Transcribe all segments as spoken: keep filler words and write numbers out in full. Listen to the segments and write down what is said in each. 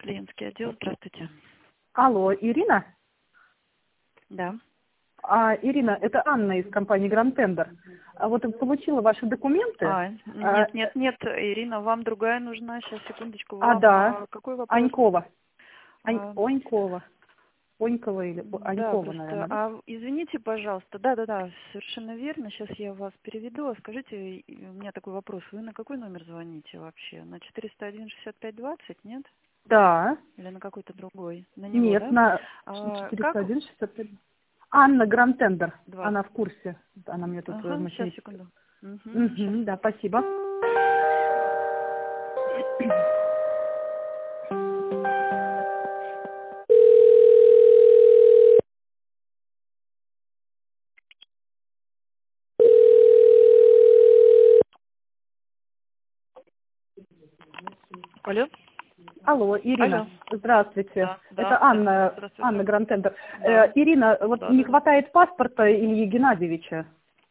клиентский отдел. Здравствуйте. Алло, Ирина? Да. А, Ирина, это Анна из компании Grand Tender. А вот получила ваши документы. А, А, нет, нет, нет, Ирина, вам другая нужна. Сейчас, секундочку. а Вам да, а, какой вопрос? Анькова. Ань, А, Онькова. Онькова или да, Анькова, просто, наверное, да? а, извините, пожалуйста, да-да-да, совершенно верно, сейчас я вас переведу. А скажите, у меня такой вопрос, вы на какой номер звоните вообще? На четыреста один шестьдесят пять двадцать, нет? Да. Или на какой-то другой? На него, Нет, да? на А, четыреста как? один шестьдесят пять. Анна Grand Tender. двадцать. Она в курсе. Она мне тут э, Ага, сейчас, махинистика. секунду. Угу, сейчас. Угу, да, спасибо. Алло? Алло, Ирина, Алло. здравствуйте. Да, да, Это да. Анна, Анна Здравствуйте. Grand Tender. Да, Э, Ирина, вот да, не да, да. хватает паспорта Ильи Геннадьевича.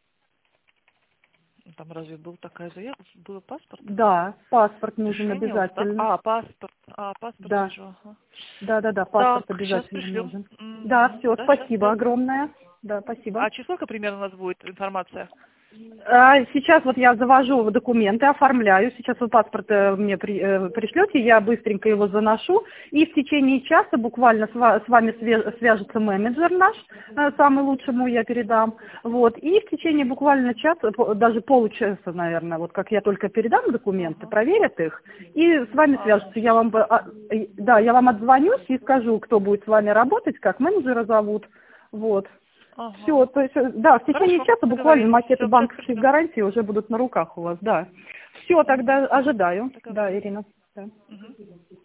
Там разве был такая заявка? Был паспорт? Да, паспорт нужен Решение у вас, так? обязательно. А, паспорт. А, паспорт Да, вижу. Ага. да, да, да, Так, паспорт сейчас обязательно пришлю. нужен. Да, Мгм. все, Да, сейчас, спасибо да. огромное. Да, спасибо. А через сколько примерно у нас будет информация? А, Сейчас вот я завожу документы, оформляю. Сейчас вы паспорт э, мне при- э, пришлете, я быстренько его заношу. И в течение часа буквально с ва- с вами све- свяжется менеджер наш, э, самый лучший ему я передам. Вот. И в течение буквально часа, по- даже получаса, наверное, вот как я только передам документы, Ага. проверят их, и с вами Ага. свяжутся. Я вам, бы, а, э, да, я вам отзвонюсь и скажу, кто будет с вами работать, как менеджера зовут. Вот. Ага. Все, то есть, э, да, в течение Хорошо, часа буквально договорились. макеты Все, сейчас банковских пришлю. гарантий уже будут на руках у вас, да. Все, Угу, тогда угу. ожидаю. Да, Договорились. Ирина. Да. Угу.